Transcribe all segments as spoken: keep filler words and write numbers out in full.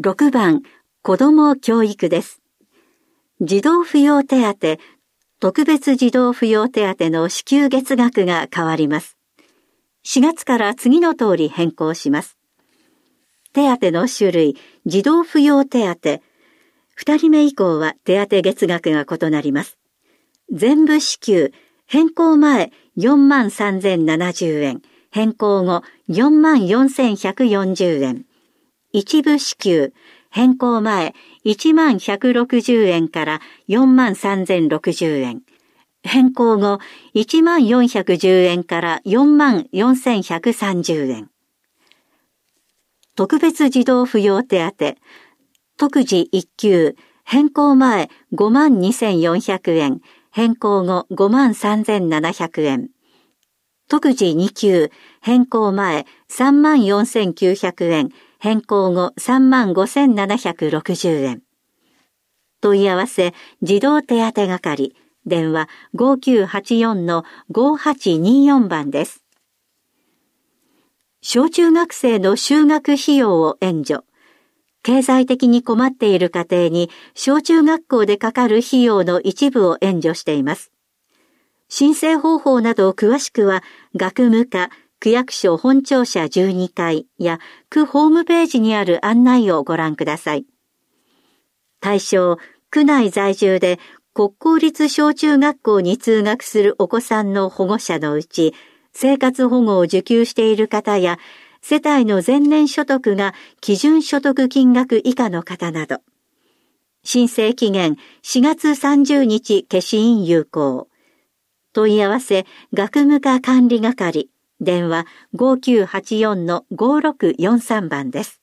ろくばん、子ども教育です。児童扶養手当、特別児童扶養手当の支給月額が変わります。しがつから次の通り変更します。手当の種類、児童扶養手当、ふたりめ以降は手当月額が異なります。全部支給、変更前よんまんさんぜんななじゅうえん、変更後よんまんよんせんひゃくよんじゅうえん。一部支給、変更前いちまんひゃくろくじゅうえんからよんまんさんぜんろくじゅうえん。変更後いちまんよんひゃくじゅうえんからよんまんよんせんひゃくさんじゅうえん。特別児童扶養手当、特児いっ級、変更前ごまんにせんよんひゃくえん、変更後ごまんさんぜんななひゃくえん。特児に級、変更前さんまんよんせんきゅうひゃくえん、変更後さんまんごせんななひゃくろくじゅうえん。問い合わせ、児童手当係、電話 ごきゅうはちよんのごはちによん 番です。小中学生の就学費用を援助。経済的に困っている家庭に小中学校でかかる費用の一部を援助しています。申請方法など詳しくは学務課区役所本庁舎じゅうにかいや区ホームページにある案内をご覧ください。対象、区内在住で国公立小中学校に通学するお子さんの保護者のうち、生活保護を受給している方や世帯の前年所得が基準所得金額以下の方など。申請期限しがつさんじゅうにち消印有効。問い合わせ学務課管理係、電話 ごきゅうはちよんのごろくよんさん 番です。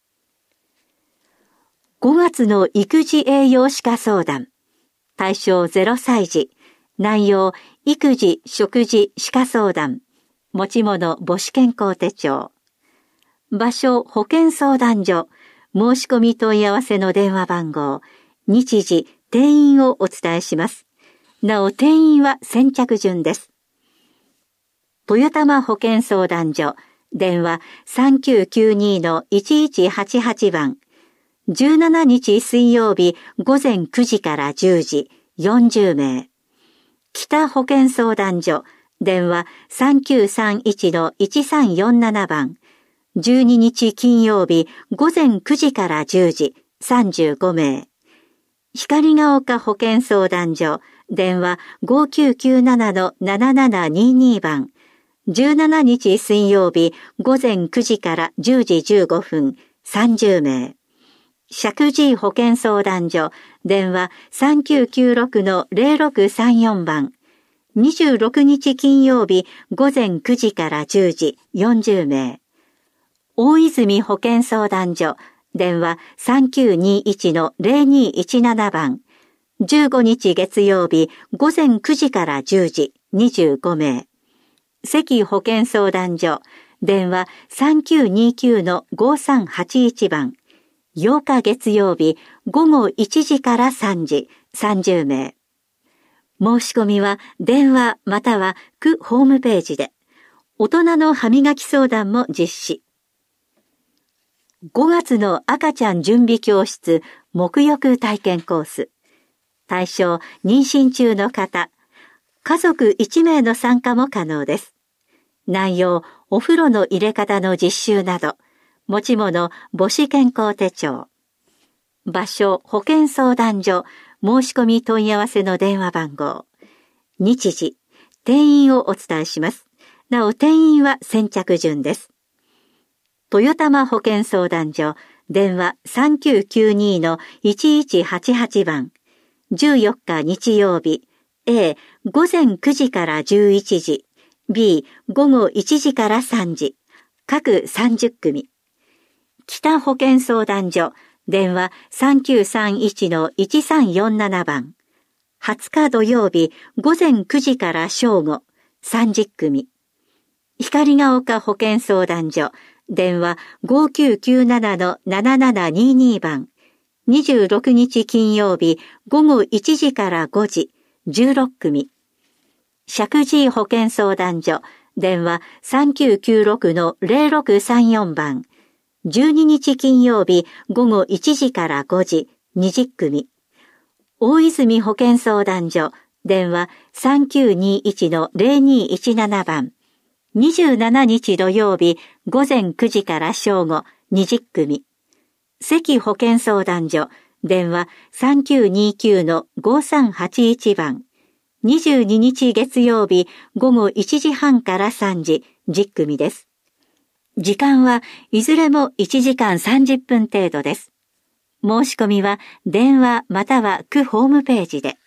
ごがつの育児栄養士課相談。対象ゼロさい児。内容、育児、食事、歯科相談。持ち物、母子健康手帳。場所、保健相談所。申し込み問い合わせの電話番号。日時、定員をお伝えします。なお、定員は先着順です。豊玉保健相談所。電話さんきゅうきゅうにのいちいちはちはち 番。じゅうしちにち水曜日午前くじからじゅうじ、よんじゅうめい。北保健相談所。電話さんきゅうさんいちのいちさんよんなな 番。じゅうににち金曜日午前くじからじゅうじ、さんじゅうごめい。光が丘保健相談所。電話ごきゅうきゅうななのななななにに 番。じゅうしちにち水曜日午前くじからじゅうじじゅうごふん、さんじゅうめい。石神井保健相談所。電話さんきゅうきゅうろくのぜろろくさんよん 番。にじゅうろくにち金曜日午前くじからじゅうじ、よんじゅうめい。大泉保健相談所。電話さんきゅうにいちのぜろにいちなな 番。じゅうごにち月曜日午前くじからじゅうじ、にじゅうごめい。関保健相談所。電話さんきゅうにきゅうのごさんはちいち 番。ようか月曜日午後いちじからさんじ、さんじゅうめい。申し込みは電話または区ホームページで。大人の歯磨き相談も実施。ごがつの赤ちゃん準備教室沐浴体験コース。対象、妊娠中の方。家族いちめいの参加も可能です。内容、お風呂の入れ方の実習など。持ち物、母子健康手帳。場所、保健相談所。申し込み問い合わせの電話番号。日時、定員をお伝えします。なお、定員は先着順です。豊玉保健相談所。電話さんきゅうきゅうにのいちいちはちはち 番。じゅうよっか日曜日。A、午前くじからじゅういちじ。B、午後いちじからさんじ。各さんじゅっくみ。北保健相談所。電話さんきゅうさんいちのいちさんよんなな 番。はつか土曜日午前くじから正午、さんじゅっくみ。光が丘保健相談所。電話ごきゅうきゅうななのななななにに 番。にじゅうろくにち金曜日午後いちじからごじ、じゅうろっくみ。石神井保健相談所。電話さんきゅうきゅうろくのぜろろくさんよん 番。 じゅうににち金曜日午後いちじからごじ、にじゅっくみ。大泉保健相談所、電話 さんきゅうにいちのゼロにいちなな 番。にじゅうしちにち土曜日午前くじから正午、にじゅっくみ。関保健相談所、電話 さんきゅうにきゅうのごさんはちいち 番。にじゅうににち月曜日午後いちじはんからさんじ、じゅっくみです。時間はいずれもいちじかんさんじゅっぷん程度です。申し込みは電話または区ホームページで。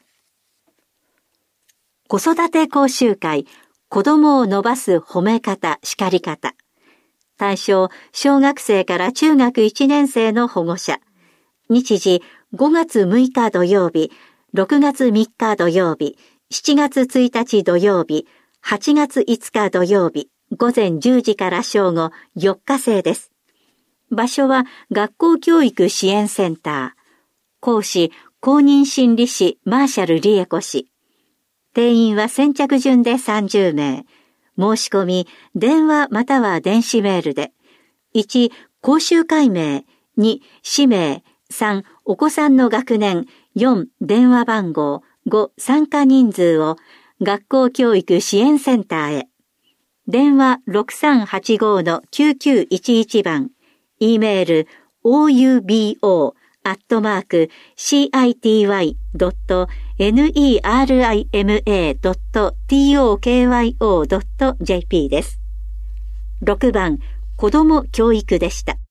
子育て講習会、子供を伸ばす褒め方、叱り方。対象、小学生から中学いちねん生の保護者。日時、ごがつむいか土曜日、ろくがつみっか土曜日、しちがつついたち土曜日、はちがついつか土曜日、午前じゅうじから正午、よっか制です。場所は学校教育支援センター。講師、公認心理師マーシャル理恵子氏。定員は先着順でさんじゅうめい。申し込み、電話または電子メールで。いち、講習会名。に、氏名。さん、お子さんの学年。よん、電話番号。ご、参加人数を学校教育支援センターへ。電話ろくさんはちごのきゅうきゅういちいち 番。E メール オーユービーオー アットマーク シーアイティーワイ ドット ネリマ ドット トクヨ ドット ジェーピー です。ろくばん、子ども教育でした。